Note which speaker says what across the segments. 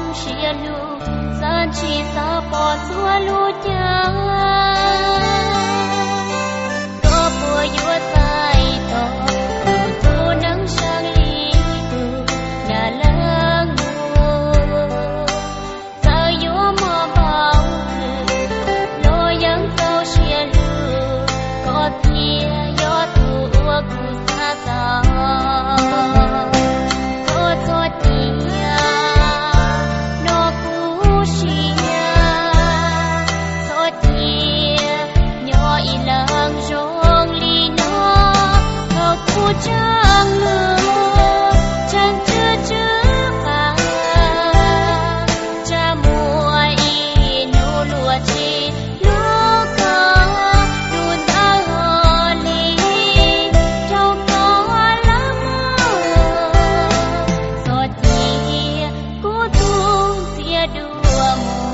Speaker 1: mong chia lu gian chỉ xa bỏ xua lu cha có bùa vua tay to tu nắng sang ly tu nhà lăng ta vua mò bao lo yang tao chia lu có tia gió tu ku xa xa có cho tia nó cú xia cho tia nhỏ y lăng rong li nó thọ cú trăng lửa trăng chưa chưa phà cha mùa y nô lúa chi lúa có đun ta hồ li trâu có lắm gió tia cú tu tia đua mùa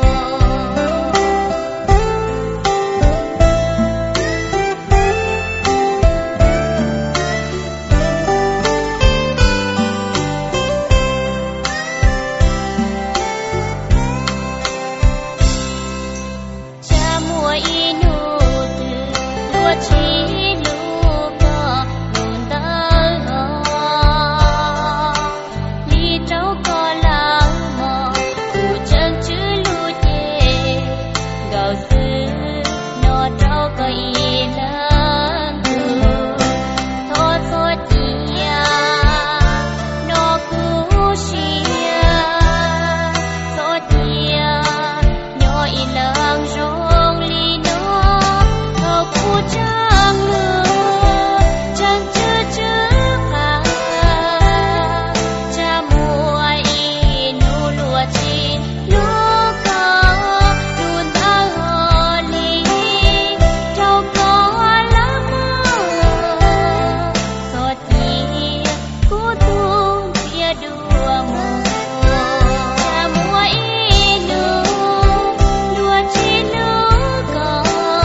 Speaker 1: cha mùa y nụ từ lúa chi lúa có đun ta hồ li trâu có lắm cụ chân chữ lúa chê gạo sư nó trâu có y lăng thọ thọ tia nó cú xia thọ tia nhỏ y lăng rong li nó thọ cú trăng lửa trăng chưa chưa phà cha mùa y nụ lúa chi lúa có đun ta hồ li trâu có lắm gió tia cú tu tia đua mùa cha mùa y nụ lúa chi lúa có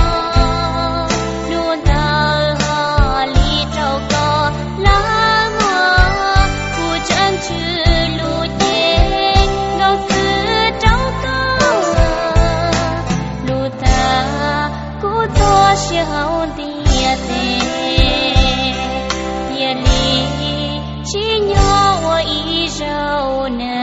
Speaker 1: đun ta hồ li trâu có lắm cụ chân chữ lúa chê ngao sư trâu có lúa ta cú to xia hậu tia tê tia li chi nhỏ y rau nè